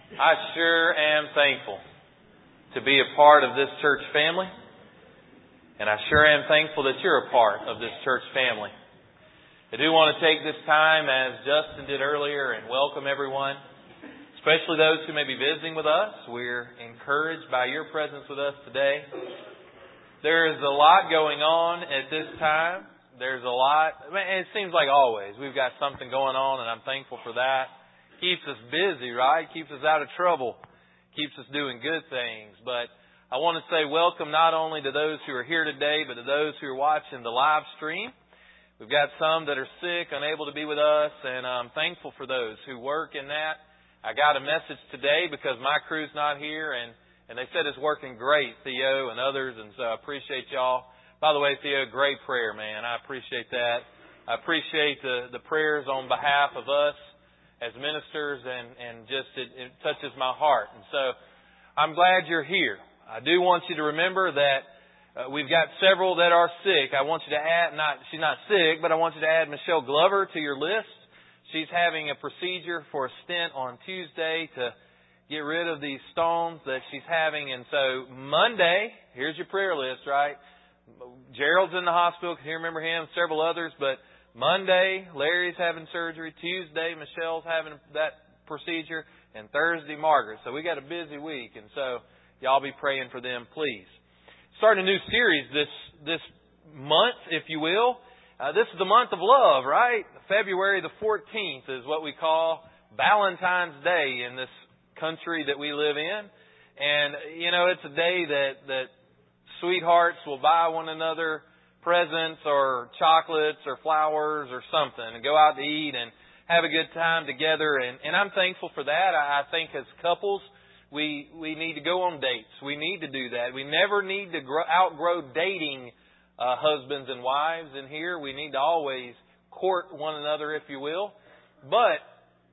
I sure am thankful to be a part of this church family. And I sure am thankful that you're a part of this church family. I do want to take this time, as Justin did earlier, and welcome everyone, especially those who may be visiting with us. We're encouraged by your presence with us today. There is a lot going on at this time. There's a lot. It seems like always we've got something going on, and I'm thankful for that. Keeps us busy, right? Keeps us out of trouble. Keeps us doing good things. But I want to say welcome not only to those who are here today, but to those who are watching the live stream. We've got some that are sick, unable to be with us, and I'm thankful for those who work in that. I got a message today because my crew's not here, and they said it's working great, Theo and others, and so I appreciate y'all. By the way, Theo, great prayer, man. I appreciate that. I appreciate the prayers on behalf of us as ministers, and just it touches my heart. And so I'm glad you're here. I do want you to remember that we've got several that are sick. I want you to add, she's not sick, but I want you to add Michelle Glover to your list. She's having a procedure for a stent on Tuesday to get rid of these stones that she's having. And so Monday, here's your prayer list, right? Gerald's in the hospital. Can you remember him? Several others, but Monday, Larry's having surgery. Tuesday, Michelle's having that procedure. And Thursday, Margaret. So we got a busy week. And so y'all be praying for them, please. Starting a new series this month, if you will. This is the month of love, right? February the 14th is what we call Valentine's Day in this country that we live in. And, you know, it's a day that sweethearts will buy one another presents or chocolates or flowers or something and go out to eat and have a good time together. And I'm thankful for that. I think as couples, we need to go on dates. We need to do that. We never need to outgrow dating husbands and wives in here. We need to always court one another, if you will. But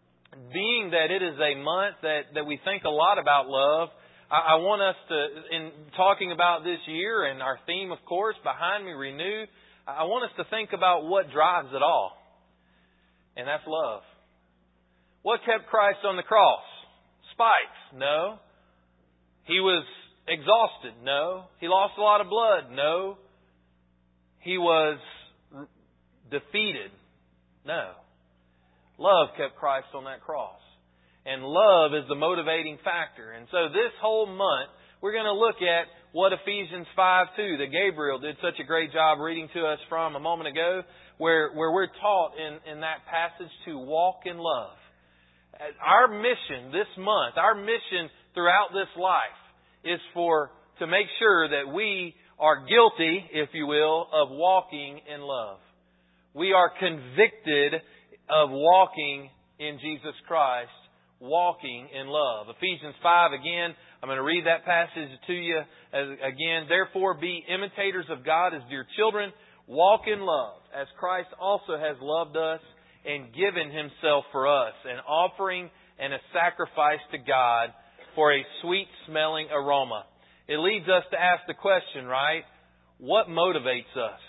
being that it is a month that we think a lot about love, I want us to, in talking about this year and our theme, of course, Behind Me, Renew, I want us to think about what drives it all. And that's love. What kept Christ on the cross? Spikes? No. He was exhausted? No. He lost a lot of blood? No. He was defeated? No. Love kept Christ on that cross. And love is the motivating factor. And so this whole month, we're going to look at what Ephesians 5:2 that Gabriel did such a great job reading to us from a moment ago, where we're taught in that passage to walk in love. Our mission this month, our mission throughout this life is to make sure that we are guilty, if you will, of walking in love. We are convicted of walking in Jesus Christ, walking in love. Ephesians 5 again, I'm going to read that passage to you again. Therefore be imitators of God as dear children. Walk in love as Christ also has loved us and given Himself for us, an offering and a sacrifice to God for a sweet smelling aroma. It leads us to ask the question, right? What motivates us?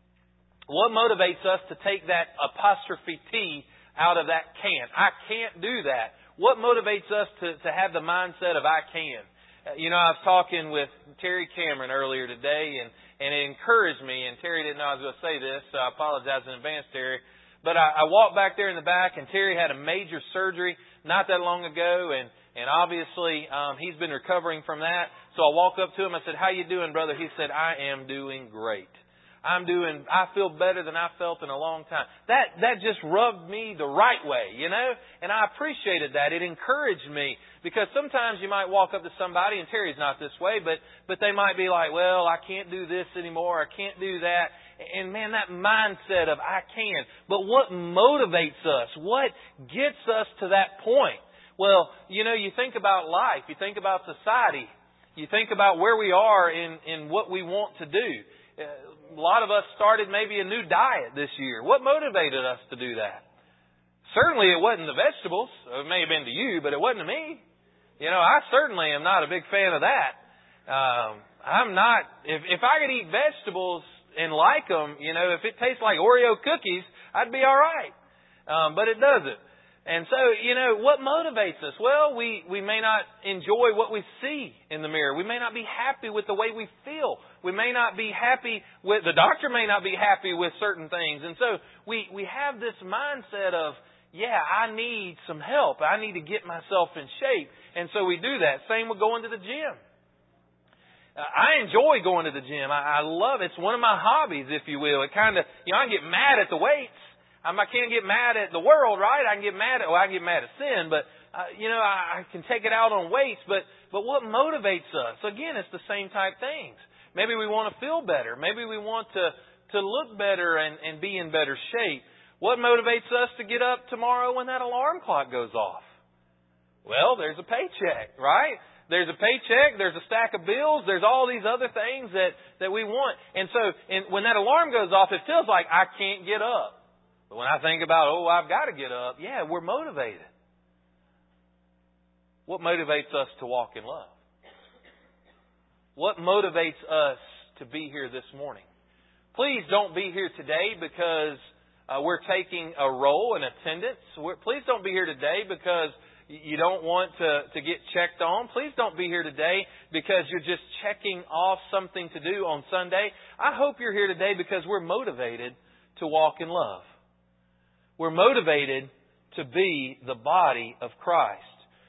What motivates us to take that apostrophe T out of that can't? I can't do that. What motivates us to have the mindset of I can? You know, I was talking with Terry Cameron earlier today, and it encouraged me, and Terry didn't know I was going to say this, so I apologize in advance, Terry. But I walked back there in the back, and Terry had a major surgery not that long ago, and obviously he's been recovering from that. So I walked up to him, I said, "How you doing, brother?" He said, "I am doing great. I feel better than I felt in a long time." That just rubbed me the right way, you know? And I appreciated that. It encouraged me. Because sometimes you might walk up to somebody, and Terry's not this way, but they might be like, "Well, I can't do this anymore. I can't do that." And man, that mindset of I can. But what motivates us? What gets us to that point? Well, you know, you think about life. You think about society. You think about where we are in what we want to do. A lot of us started maybe a new diet this year. What motivated us to do that? Certainly it wasn't the vegetables. It may have been to you, but it wasn't to me. You know, I certainly am not a big fan of that. I'm not, if I could eat vegetables and like them, you know, if it tastes like Oreo cookies, I'd be all right. But it doesn't. And so, what motivates us? Well, we may not enjoy what we see in the mirror. We may not be happy with the way we feel. We may not be happy with, the doctor may not be happy with certain things. And so we have this mindset of, I need some help. I need to get myself in shape. And so we do that. Same with going to the gym. I enjoy going to the gym. I love it. It's one of my hobbies, if you will. It kind of, I get mad at the weights. I can't get mad at the world, right? I can get mad at sin, but, I can take it out on weights. But what motivates us? Again, it's the same type things. Maybe we want to feel better. Maybe we want to look better and be in better shape. What motivates us to get up tomorrow when that alarm clock goes off? Well, there's a paycheck, right? There's a paycheck, there's a stack of bills, there's all these other things that we want. And so when that alarm goes off, it feels like I can't get up. But when I think about, I've got to get up, we're motivated. What motivates us to walk in love? What motivates us to be here this morning? Please don't be here today because we're taking a role in attendance. Please don't be here today because you don't want to get checked on. Please don't be here today because you're just checking off something to do on Sunday. I hope you're here today because we're motivated to walk in love. We're motivated to be the body of Christ.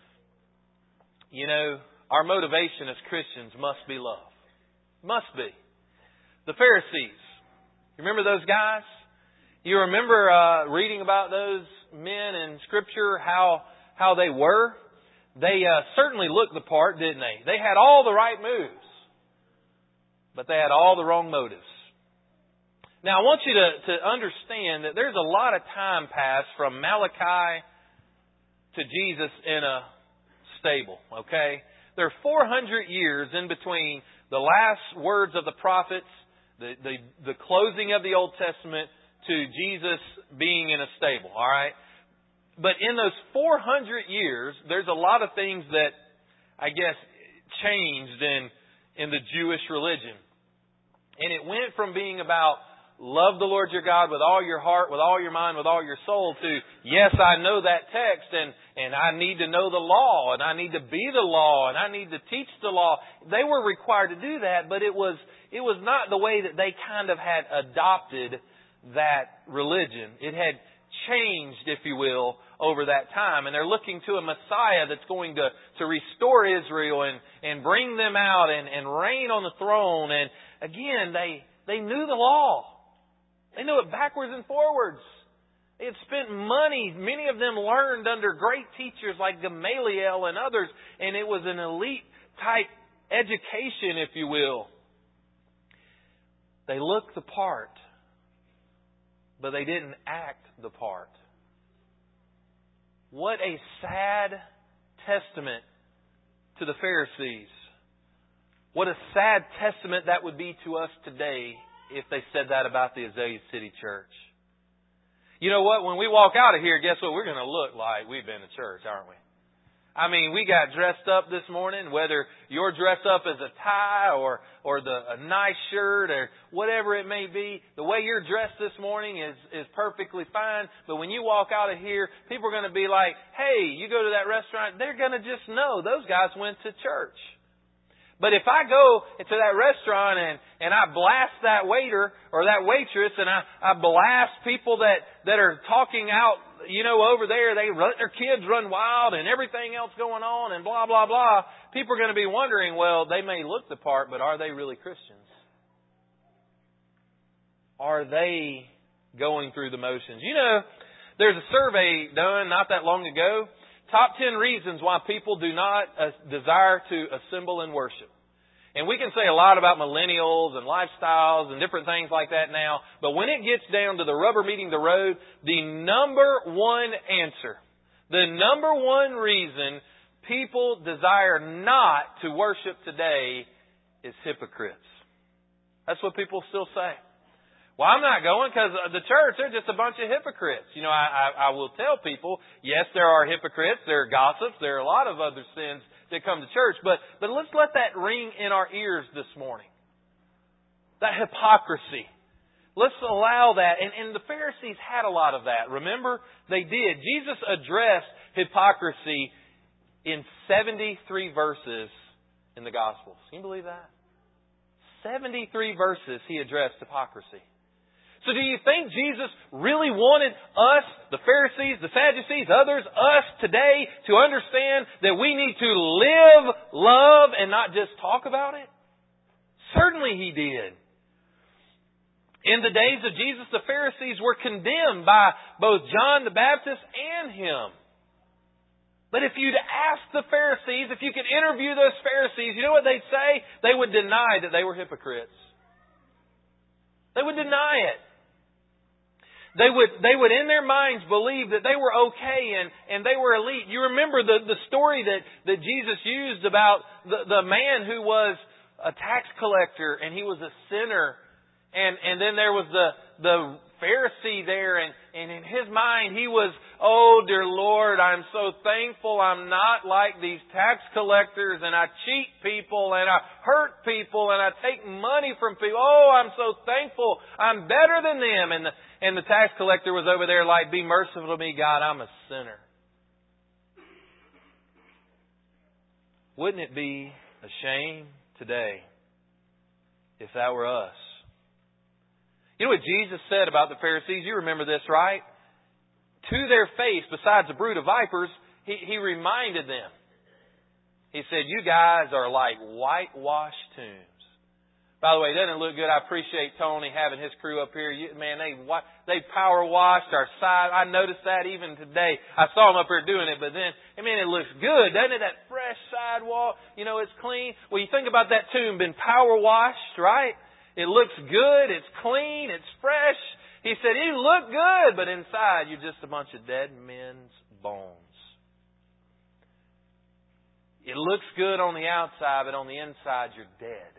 Our motivation as Christians must be love. Must be. The Pharisees. You remember those guys? You remember reading about those men in Scripture, how they were? They certainly looked the part, didn't they? They had all the right moves, but they had all the wrong motives. Now, I want you to understand that there's a lot of time passed from Malachi to Jesus in a stable, okay? There are 400 years in between the last words of the prophets, the closing of the Old Testament, to Jesus being in a stable, all right? But in those 400 years, there's a lot of things that, I guess, changed in the Jewish religion. And it went from being about love the Lord your God with all your heart, with all your mind, with all your soul, to, yes, I know that text, and I need to know the law, and I need to be the law, and I need to teach the law. They were required to do that, but it was not the way that they kind of had adopted that religion. It had changed, if you will, over that time. And they're looking to a Messiah that's going to restore Israel and bring them out and reign on the throne. And again, they knew the law. They knew it backwards and forwards. They had spent money. Many of them learned under great teachers like Gamaliel and others. And it was an elite type education, if you will. They looked the part, but they didn't act the part. What a sad testament to the Pharisees. What a sad testament that would be to us today if they said that about the Azalea City Church. You know what? When we walk out of here, guess what? We're going to look like we've been to church, aren't we? I mean, we got dressed up this morning, whether you're dressed up as a tie or a nice shirt or whatever it may be. The way you're dressed this morning is perfectly fine. But when you walk out of here, people are going to be like, hey, you go to that restaurant, they're going to just know those guys went to church. But if I go to that restaurant and I blast that waiter or that waitress and I blast people that are talking out, over there, their kids run wild and everything else going on and blah, blah, blah, people are going to be wondering, well, they may look the part, but are they really Christians? Are they going through the motions? There's a survey done not that long ago. Top 10 reasons why people do not desire to assemble and worship. And we can say a lot about millennials and lifestyles and different things like that now. But when it gets down to the rubber meeting the road, the number one answer, the number one reason people desire not to worship today is hypocrites. That's what people still say. Well, I'm not going because the church, they're just a bunch of hypocrites. I will tell people, yes, there are hypocrites, there are gossips, there are a lot of other sins that come to church. But let's let that ring in our ears this morning. That hypocrisy. Let's allow that. And the Pharisees had a lot of that. Remember? They did. Jesus addressed hypocrisy in 73 verses in the Gospels. Can you believe that? 73 verses He addressed hypocrisy. So do you think Jesus really wanted us, the Pharisees, the Sadducees, others, us today to understand that we need to live, love, and not just talk about it? Certainly He did. In the days of Jesus, the Pharisees were condemned by both John the Baptist and Him. But if you'd ask the Pharisees, if you could interview those Pharisees, you know what they'd say? They would deny that they were hypocrites. They would deny it. They would in their minds believe that they were okay and they were elite. You remember the story that Jesus used about the man who was a tax collector and he was a sinner. And then there was the Pharisee there and in his mind he was, oh dear Lord, I'm so thankful I'm not like these tax collectors and I cheat people and I hurt people and I take money from people. Oh, I'm so thankful I'm better than them. And the tax collector was over there like, be merciful to me, God, I'm a sinner. Wouldn't it be a shame today if that were us? You know what Jesus said about the Pharisees? You remember this, right? To their face, besides a brood of vipers, He reminded them. He said, you guys are like whitewashed tombs. By the way, doesn't it look good? I appreciate Tony having his crew up here. Man, they power washed our side. I noticed that even today. I saw them up here doing it, but then, it looks good, doesn't it? That fresh sidewalk, it's clean. Well, you think about that tomb being power washed, right? It looks good, it's clean, it's fresh. He said, you look good, but inside you're just a bunch of dead men's bones. It looks good on the outside, but on the inside you're dead.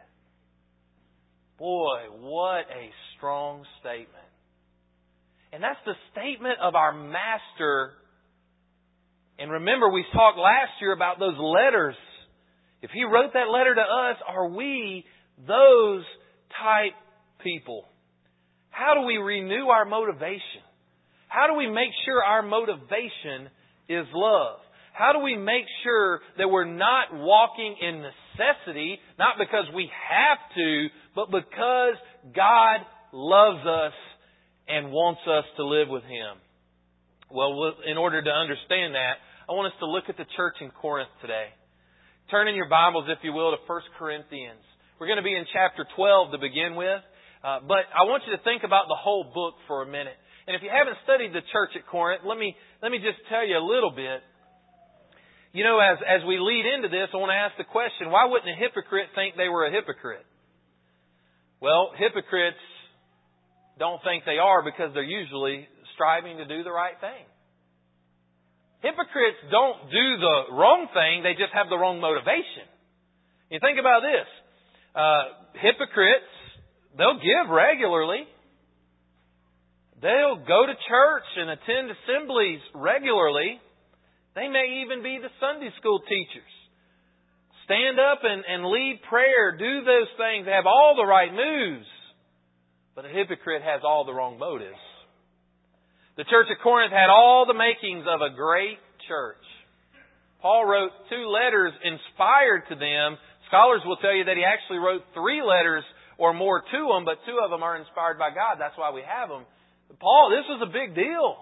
Boy, what a strong statement. And that's the statement of our Master. And remember, we talked last year about those letters. If He wrote that letter to us, are we those type people? How do we renew our motivation? How do we make sure our motivation is love? How do we make sure that we're not walking in necessity, not because we have to, but because God loves us and wants us to live with Him? Well, in order to understand that, I want us to look at the church in Corinth today. Turn in your Bibles, if you will, to 1 Corinthians. We're going to be in chapter 12 to begin with, but I want you to think about the whole book for a minute. And if you haven't studied the church at Corinth, let me just tell you a little bit. As we lead into this, I want to ask the question, why wouldn't a hypocrite think they were a hypocrite? Well, hypocrites don't think they are because they're usually striving to do the right thing. Hypocrites don't do the wrong thing, they just have the wrong motivation. You think about this. Hypocrites, they'll give regularly. They'll go to church and attend assemblies regularly. They may even be the Sunday school teachers. Stand up and lead prayer, do those things, have all the right moves. But a hypocrite has all the wrong motives. The church at Corinth had all the makings of a great church. Paul wrote 2 letters inspired to them. Scholars will tell you that he actually wrote 3 letters or more to them, but 2 of them are inspired by God. That's why we have them. Paul, this was a big deal.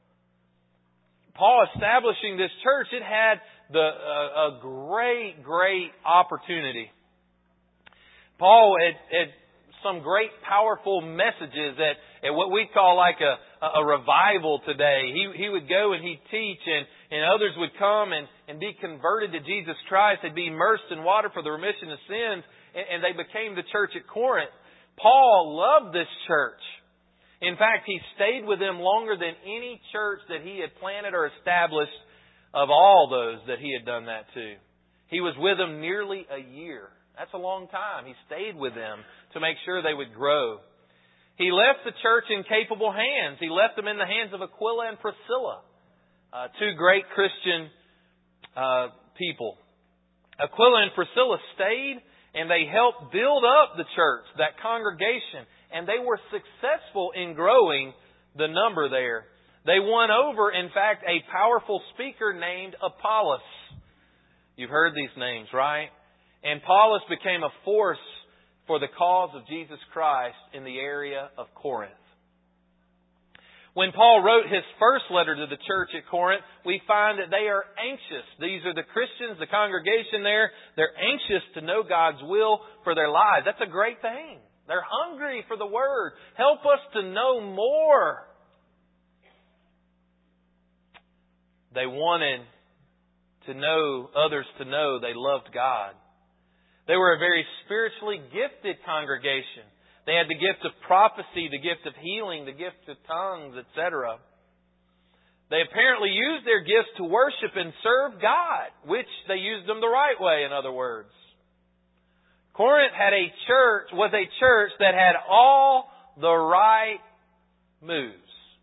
Paul establishing this church, it had a great opportunity. Paul had some great powerful messages at what we call like a revival today. He would go and he'd teach and others would come and be converted to Jesus Christ. They'd be immersed in water for the remission of sins and they became the church at Corinth. Paul loved this church. In fact, he stayed with them longer than any church that he had planted or established of all those that he had done that to. He was with them nearly a year. That's a long time. He stayed with them to make sure they would grow. He left the church in capable hands. He left them in the hands of Aquila and Priscilla, 2 great Christian people. Aquila and Priscilla stayed and they helped build up the church, that congregation, and they were successful in growing the number there. They won over, in fact, a powerful speaker named Apollos. You've heard these names, right? And Apollos became a force for the cause of Jesus Christ in the area of Corinth. When Paul wrote his first letter to the church at Corinth, we find that they are anxious. These are the Christians, the congregation there. They're anxious to know God's will for their lives. That's a great thing. They're hungry for the Word. Help us to know more. They wanted to know, others to know they loved God. They were a very spiritually gifted congregation. They had the gift of prophecy, the gift of healing, the gift of tongues, etc. They apparently used their gifts to worship and serve God, which they used them the right way, in other words. Corinth was a church that had all the right moves.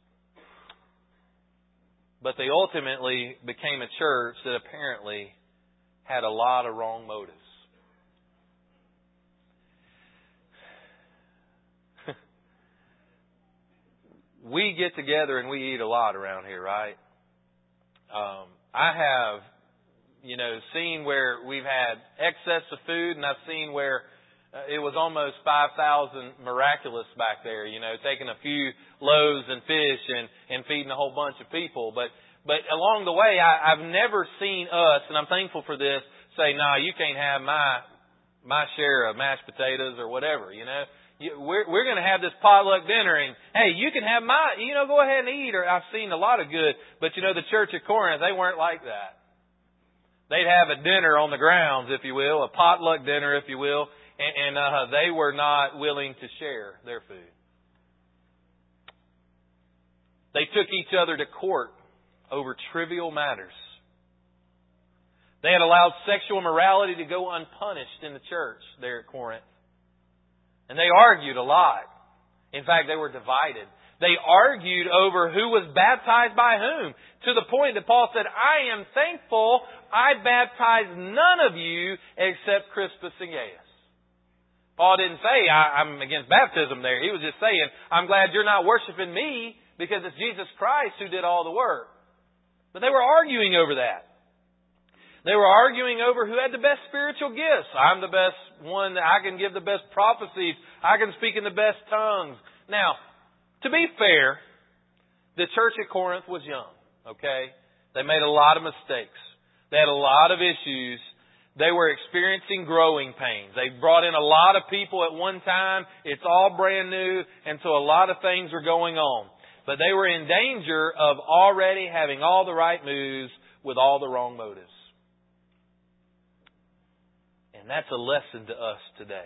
But they ultimately became a church that apparently had a lot of wrong motives. We get together and we eat a lot around here, right? I have, seen where we've had excess of food, and I've seen where it was almost 5,000 miraculous back there, taking a few loaves and fish and feeding a whole bunch of people. But along the way, I've never seen us, and I'm thankful for this, say, "Nah, you can't have my share of mashed potatoes," or whatever, We're going to have this potluck dinner, and hey, you can have go ahead and eat. Or I've seen a lot of good, but the church at Corinth, they weren't like that. They'd have a dinner on the grounds, if you will, a potluck dinner, if you will, and they were not willing to share their food. They took each other to court over trivial matters. They had allowed sexual immorality to go unpunished in the church there at Corinth. And they argued a lot. In fact, they were divided. They argued over who was baptized by whom, to the point that Paul said, "I am thankful I baptized none of you except Crispus and Gaius." Paul didn't say, "I'm against baptism" there. He was just saying, "I'm glad you're not worshiping me because it's Jesus Christ who did all the work." But they were arguing over that. They were arguing over who had the best spiritual gifts. I'm the best one. I can give the best prophecies. I can speak in the best tongues. Now, to be fair, the church at Corinth was young. Okay? They made a lot of mistakes. They had a lot of issues. They were experiencing growing pains. They brought in a lot of people at one time. It's all brand new. And so a lot of things were going on. But they were in danger of already having all the right moves with all the wrong motives. And that's a lesson to us today.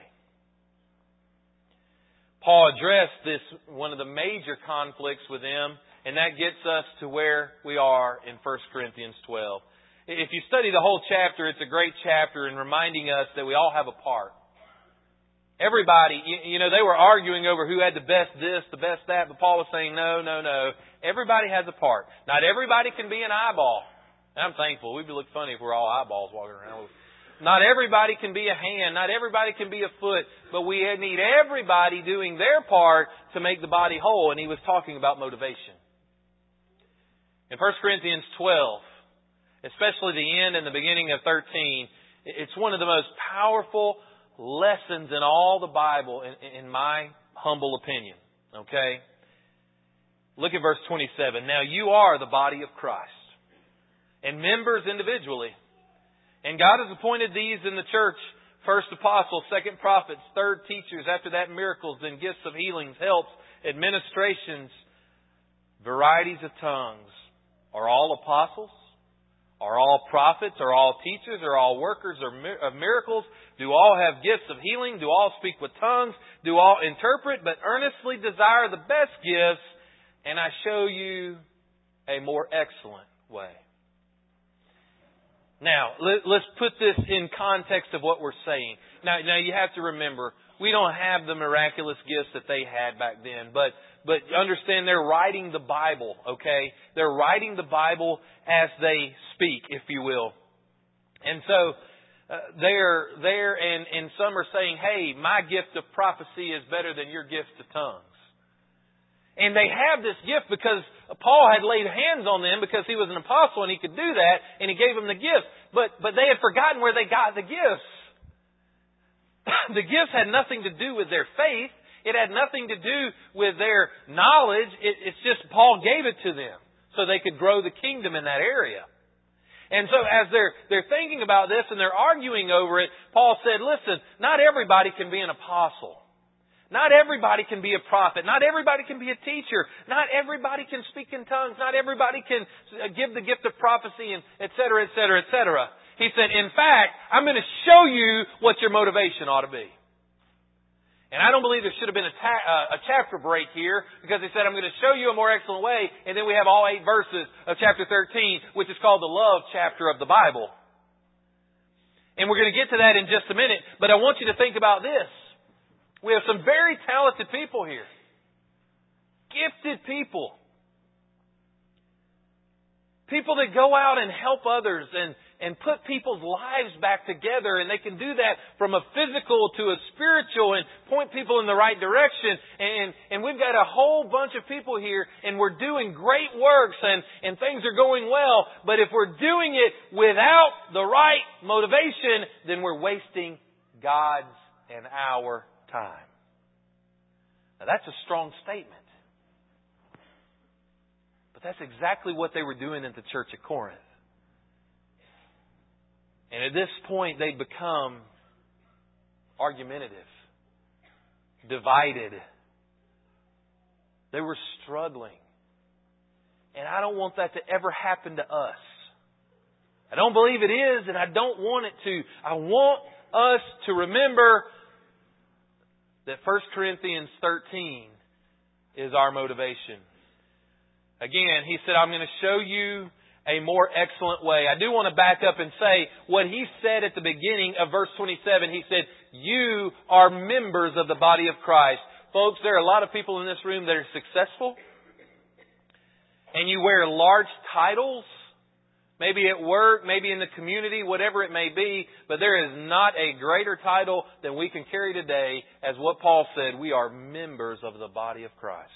Paul addressed this, one of the major conflicts with them, and that gets us to where we are in 1 Corinthians 12. If you study the whole chapter, it's a great chapter in reminding us that we all have a part. Everybody, they were arguing over who had the best this, the best that, but Paul was saying, no. Everybody has a part. Not everybody can be an eyeball. And I'm thankful. We'd look funny if we're all eyeballs walking around. Not everybody can be a hand. Not everybody can be a foot. But we need everybody doing their part to make the body whole. And he was talking about motivation. In 1 Corinthians 12, especially the end and the beginning of 13, it's one of the most powerful lessons in all the Bible, in my humble opinion. Okay? Look at verse 27. Now you are the body of Christ, and members individually. And God has appointed these in the church: first apostles, second prophets, third teachers, after that miracles, then gifts of healings, helps, administrations, varieties of tongues. Are all apostles? Are all prophets? Are all teachers? Are all workers of miracles? Do all have gifts of healing? Do all speak with tongues? Do all interpret? But earnestly desire the best gifts, and I show you a more excellent way. Now, let's put this in context of what we're saying. Now you have to remember, we don't have the miraculous gifts that they had back then, but understand they're writing the Bible, okay? They're writing the Bible as they speak, if you will. And so, they're there and some are saying, hey, my gift of prophecy is better than your gift of tongues. And they have this gift because Paul had laid hands on them because he was an apostle and he could do that, and he gave them the gifts. But they had forgotten where they got the gifts. The gifts had nothing to do with their faith. It had nothing to do with their knowledge. It's just Paul gave it to them so they could grow the kingdom in that area. And so as they're thinking about this and they're arguing over it, Paul said, listen, not everybody can be an apostle. Not everybody can be a prophet. Not everybody can be a teacher. Not everybody can speak in tongues. Not everybody can give the gift of prophecy, and et cetera, et cetera, et cetera. He said, in fact, I'm going to show you what your motivation ought to be. And I don't believe there should have been a chapter break here, because he said, I'm going to show you a more excellent way, and then we have all 8 verses of chapter 13, which is called the love chapter of the Bible. And we're going to get to that in just a minute, but I want you to think about this. We have some very talented people here. Gifted people. People that go out and help others and put people's lives back together. And they can do that from a physical to a spiritual and point people in the right direction. And we've got a whole bunch of people here, and we're doing great works and things are going well. But if we're doing it without the right motivation, then we're wasting God's and our time. Now that's a strong statement. But that's exactly what they were doing at the church at Corinth. And at this point, they'd become argumentative, divided. They were struggling. And I don't want that to ever happen to us. I don't believe it is, and I don't want it to. I want us to remember that 1 Corinthians 13 is our motivation. Again, he said, I'm going to show you a more excellent way. I do want to back up and say what he said at the beginning of verse 27. He said, you are members of the body of Christ. Folks, there are a lot of people in this room that are successful. And you wear large titles. Maybe at work, maybe in the community, whatever it may be. But there is not a greater title than we can carry today. As what Paul said, we are members of the body of Christ.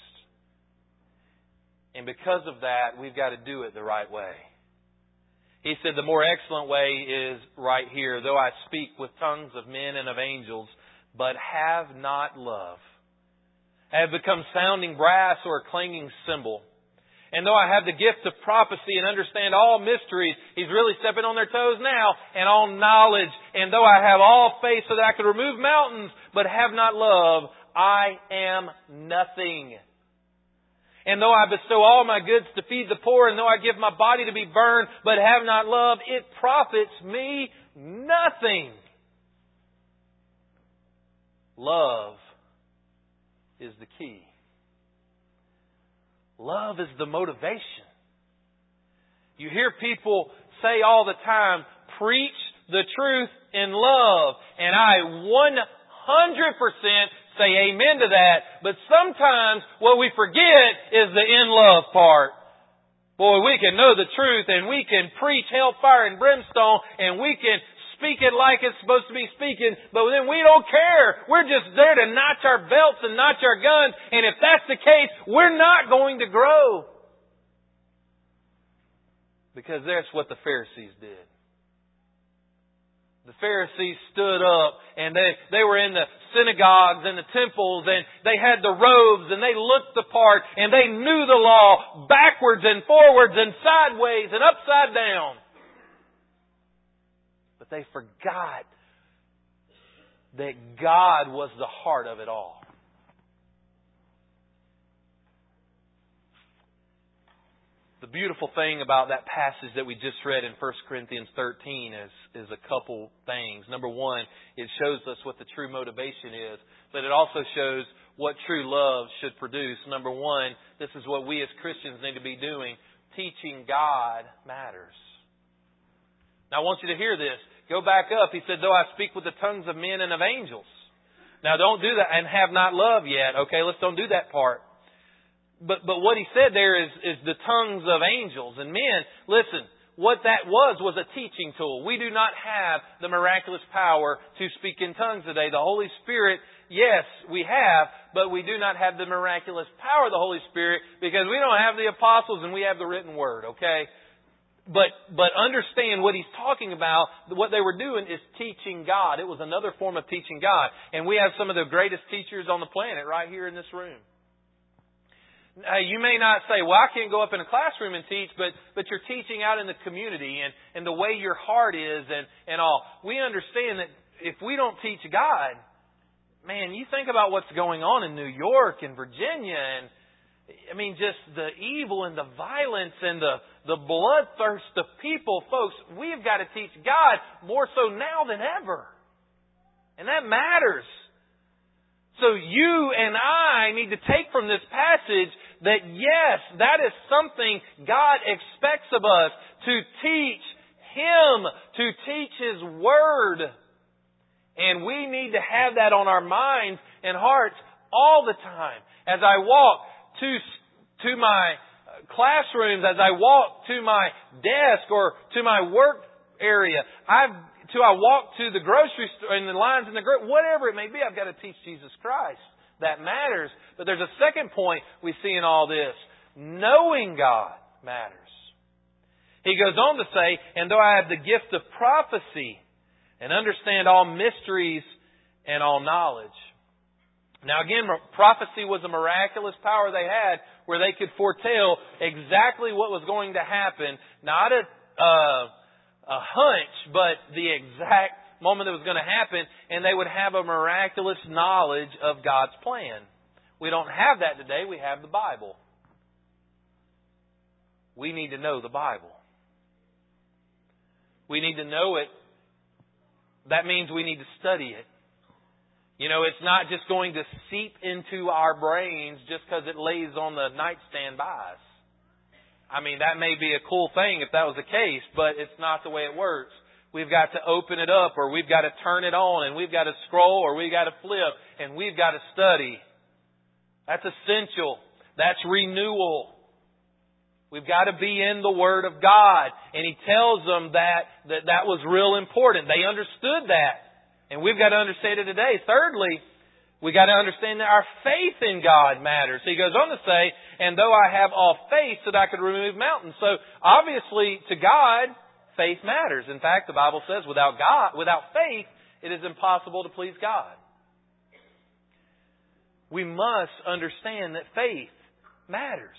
And because of that, we've got to do it the right way. He said the more excellent way is right here. Though I speak with tongues of men and of angels, but have not love, I have become sounding brass or a clanging cymbal. And though I have the gift of prophecy and understand all mysteries, he's really stepping on their toes now, and all knowledge. And though I have all faith so that I could remove mountains, but have not love, I am nothing. And though I bestow all my goods to feed the poor, and though I give my body to be burned, but have not love, it profits me nothing. Love is the key. Love is the motivation. You hear people say all the time, preach the truth in love. And I 100% say amen to that. But sometimes what we forget is the in love part. Boy, we can know the truth and we can preach hellfire and brimstone and we can speak it like it's supposed to be speaking, but then we don't care. We're just there to notch our belts and notch our guns. And if that's the case, we're not going to grow. Because that's what the Pharisees did. The Pharisees stood up and they were in the synagogues and the temples and they had the robes and they looked the part and they knew the law backwards and forwards and sideways and upside down. But they forgot that God was the heart of it all. The beautiful thing about that passage that we just read in 1 Corinthians 13 is a couple things. Number one, it shows us what the true motivation is, but it also shows what true love should produce. Number one, this is what we as Christians need to be doing. Teaching God matters. Now I want you to hear this. Go back up. He said, though I speak with the tongues of men and of angels. Now don't do that and have not love yet. Okay, let's don't do that part. But what he said there is the tongues of angels and men. Listen, what that was a teaching tool. We do not have the miraculous power to speak in tongues today. The Holy Spirit, yes, we have, but we do not have the miraculous power of the Holy Spirit because we don't have the apostles and we have the written word, okay? But understand what he's talking about. What they were doing is teaching God. It was another form of teaching God. And we have some of the greatest teachers on the planet right here in this room. You may not say, well, I can't go up in a classroom and teach, but you're teaching out in the community and the way your heart is and all. We understand that if we don't teach God, man, you think about what's going on in New York and Virginia and I mean, just the evil and the violence and the bloodthirst of people. Folks, we've got to teach God more so now than ever. And that matters. So you and I need to take from this passage that yes, that is something God expects of us, to teach Him, to teach His Word. And we need to have that on our minds and hearts all the time. As I walk to my classrooms, as I walk to my desk or to my work area, I walk to the grocery store and the lines in the whatever it may be, I've got to teach Jesus Christ. That matters. But there's a second point we see in all this. Knowing God matters. He goes on to say, and though I have the gift of prophecy and understand all mysteries and all knowledge. Now again, prophecy was a miraculous power they had where they could foretell exactly what was going to happen. Not a hunch, but the exact moment it was going to happen. And they would have a miraculous knowledge of God's plan. We don't have that today. We have the Bible. We need to know the Bible. We need to know it. That means we need to study it. You know, it's not just going to seep into our brains just because it lays on the nightstand by us. I mean, that may be a cool thing if that was the case, but it's not the way it works. We've got to open it up, or we've got to turn it on, and we've got to scroll, or we've got to flip, and we've got to study. That's essential. That's renewal. We've got to be in the Word of God. And He tells them that was real important. They understood that. And we've got to understand it today. Thirdly, we got to understand that our faith in God matters. So he goes on to say, and though I have all faith that I could remove mountains. So obviously to God, faith matters. In fact, the Bible says without faith, it is impossible to please God. We must understand that faith matters.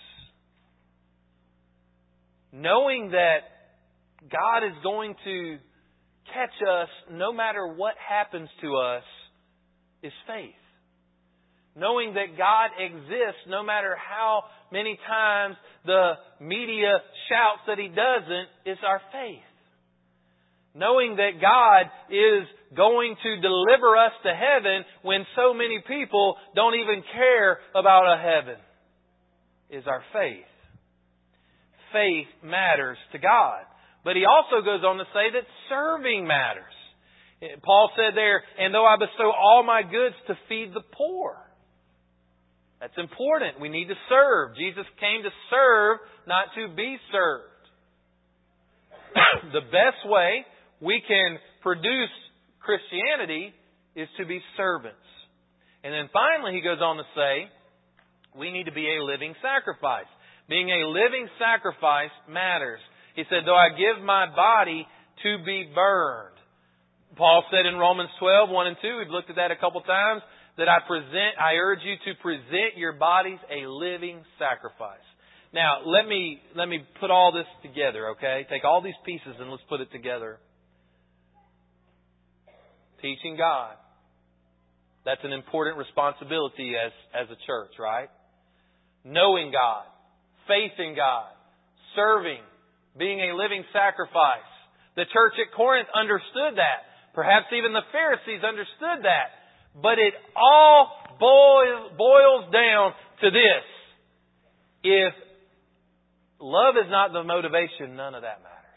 Knowing that God is going to catch us no matter what happens to us is faith. Knowing that God exists no matter how many times the media shouts that He doesn't is our faith. Knowing that God is going to deliver us to heaven when so many people don't even care about a heaven is our faith. Faith matters to God. But he also goes on to say that serving matters. Paul said there, and though I bestow all my goods to feed the poor. That's important. We need to serve. Jesus came to serve, not to be served. The best way we can produce Christianity is to be servants. And then finally he goes on to say, we need to be a living sacrifice. Being a living sacrifice matters. He said, though I give my body to be burned. Paul said in Romans 12, 1 and 2, we've looked at that a couple times, that I urge you to present your bodies a living sacrifice. Now, let me put all this together, okay? Take all these pieces and let's put it together. Teaching God. That's an important responsibility as a church, right? Knowing God. Faith in God. Serving. Being a living sacrifice. The church at Corinth understood that. Perhaps even the Pharisees understood that. But it all boils down to this. If love is not the motivation, none of that matters.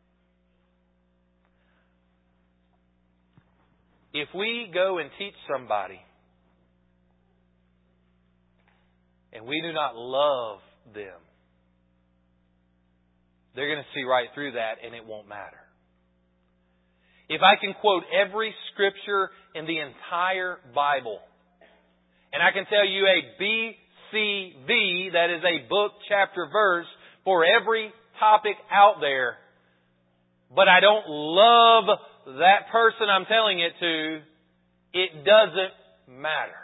If we go and teach somebody and we do not love them, they're going to see right through that and it won't matter. If I can quote every scripture in the entire Bible, and I can tell you a BCV, that is a book, chapter, verse, for every topic out there, but I don't love that person I'm telling it to, it doesn't matter.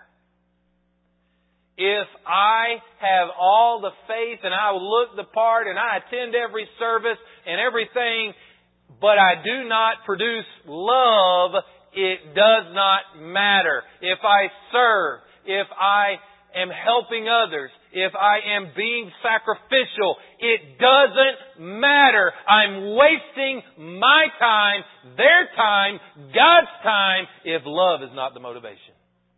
If I have all the faith and I look the part and I attend every service and everything, but I do not produce love, it does not matter. If I serve, if I am helping others, if I am being sacrificial, it doesn't matter. I'm wasting my time, their time, God's time, if love is not the motivation.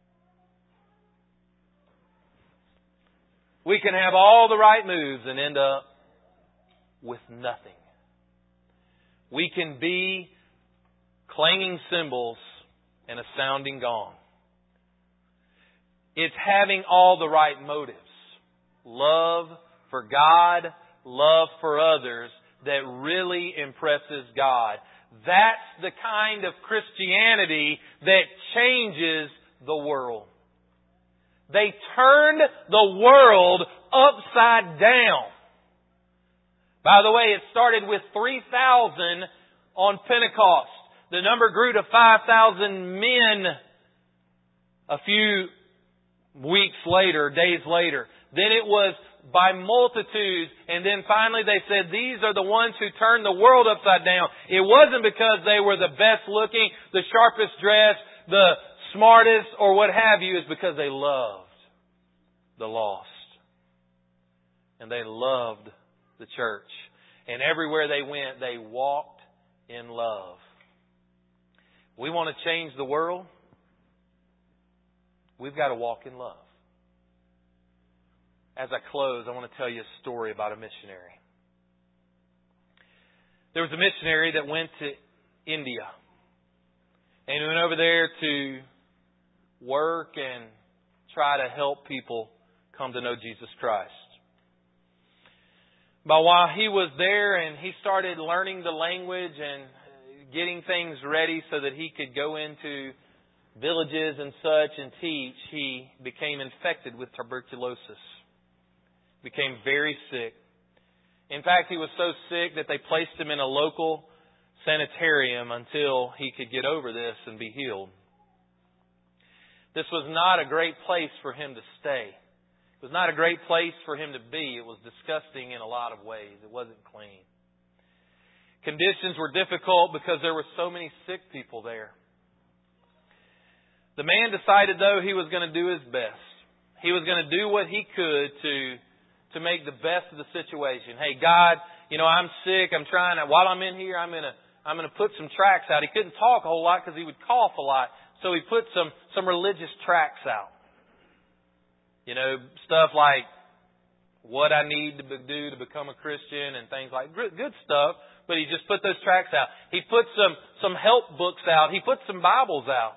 We can have all the right moves and end up with nothing. We can be clanging cymbals and a sounding gong. It's having all the right motives. Love for God, love for others that really impresses God. That's the kind of Christianity that changes the world. They turned the world upside down. By the way, it started with 3,000 on Pentecost. The number grew to 5,000 men a few weeks later, days later. Then it was by multitudes. And then finally they said, these are the ones who turned the world upside down. It wasn't because they were the best looking, the sharpest dressed, the smartest, or what have you. It's because they loved the lost. And they loved the church. And everywhere they went, they walked in love. We want to change the world. We've got to walk in love. As I close, I want to tell you a story about a missionary. There was a missionary that went to India. And he went over there to work and try to help people come to know Jesus Christ. But while he was there and he started learning the language and getting things ready so that he could go into villages and such and teach, he became infected with tuberculosis. Became very sick. In fact, he was so sick that they placed him in a local sanitarium until he could get over this and be healed. This was not a great place for him to stay. It was not a great place for him to be. It was disgusting in a lot of ways. It wasn't clean. Conditions were difficult because there were so many sick people there. The man decided, though, he was going to do his best. He was going to do what he could to make the best of the situation. Hey, God, I'm sick. I'm trying to, while I'm in here, I'm going to put some tracts out. He couldn't talk a whole lot because he would cough a lot. So he put some religious tracts out. Stuff like what I need to do to become a Christian and things like good stuff. But he just put those tracts out. He put some help books out. He put some Bibles out.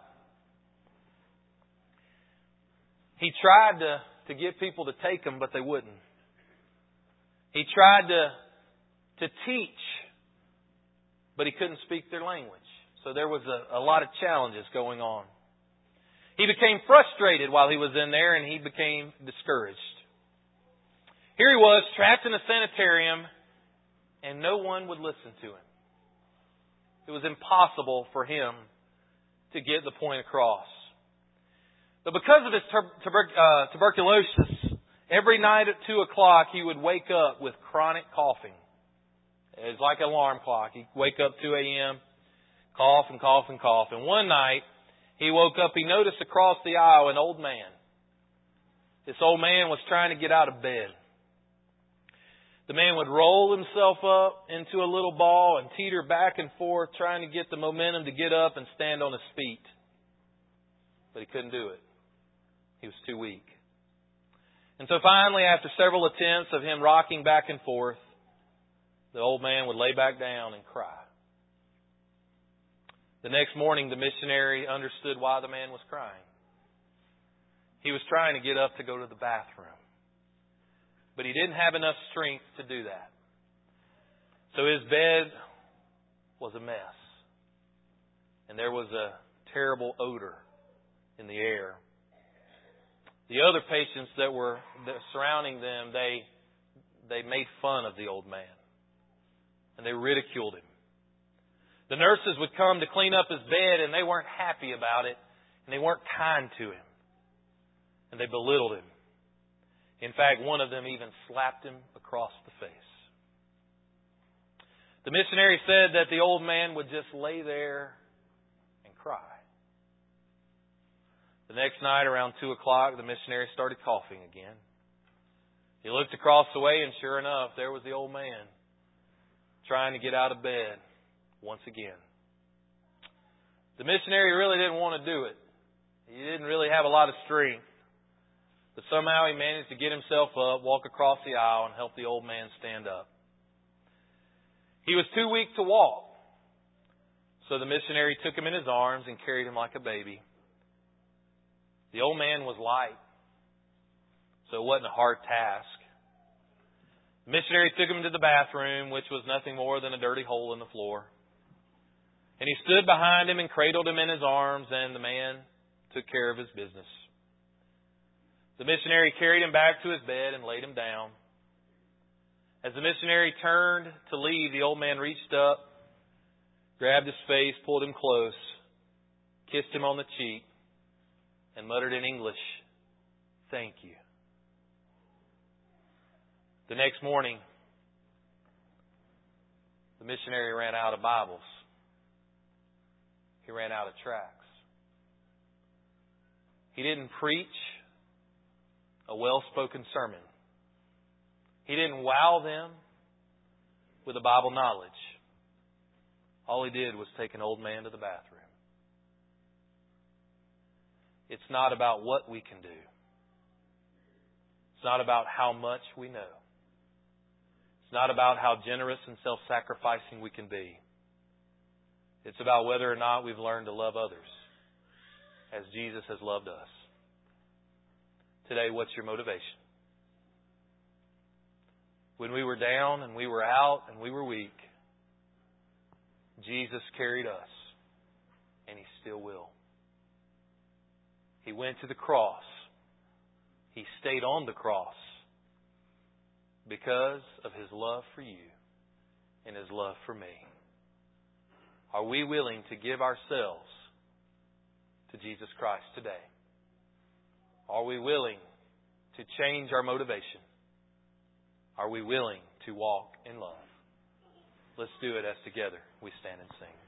He tried to get people to take them, but they wouldn't. He tried to teach, but he couldn't speak their language. So there was a lot of challenges going on. He became frustrated while he was in there, and he became discouraged. Here he was, trapped in a sanitarium, and no one would listen to him. It was impossible for him to get the point across. But because of his tuberculosis, every night at 2 o'clock he would wake up with chronic coughing. It was like an alarm clock. He'd wake up 2 a.m., cough and cough and cough. And one night he woke up, he noticed across the aisle an old man. This old man was trying to get out of bed. The man would roll himself up into a little ball and teeter back and forth, trying to get the momentum to get up and stand on his feet. But he couldn't do it. He was too weak. And so finally, after several attempts of him rocking back and forth, the old man would lay back down and cry. The next morning, the missionary understood why the man was crying. He was trying to get up to go to the bathroom. But he didn't have enough strength to do that. So his bed was a mess. And there was a terrible odor in the air. The other patients that were surrounding them, they made fun of the old man. And they ridiculed him. The nurses would come to clean up his bed and they weren't happy about it. And they weren't kind to him. And they belittled him. In fact, one of them even slapped him across the face. The missionary said that the old man would just lay there and cry. The next night around 2 o'clock, the missionary started coughing again. He looked across the way and sure enough, there was the old man trying to get out of bed once again. The missionary really didn't want to do it. He didn't really have a lot of strength. But somehow he managed to get himself up, walk across the aisle, and help the old man stand up. He was too weak to walk. So the missionary took him in his arms and carried him like a baby. The old man was light, so it wasn't a hard task. The missionary took him to the bathroom, which was nothing more than a dirty hole in the floor. And he stood behind him and cradled him in his arms, and the man took care of his business. The missionary carried him back to his bed and laid him down. As the missionary turned to leave, the old man reached up, grabbed his face, pulled him close, kissed him on the cheek, and muttered in English, "Thank you." The next morning, the missionary ran out of Bibles. He ran out of tracts. He didn't preach a well-spoken sermon. He didn't wow them with a Bible knowledge. All he did was take an old man to the bathroom. It's not about what we can do. It's not about how much we know. It's not about how generous and self-sacrificing we can be. It's about whether or not we've learned to love others as Jesus has loved us. Today, what's your motivation? When we were down and we were out and we were weak, Jesus carried us, and He still will. He went to the cross. He stayed on the cross because of His love for you and His love for me. Are we willing to give ourselves to Jesus Christ today? Are we willing to change our motivation? Are we willing to walk in love? Let's do it as together we stand and sing.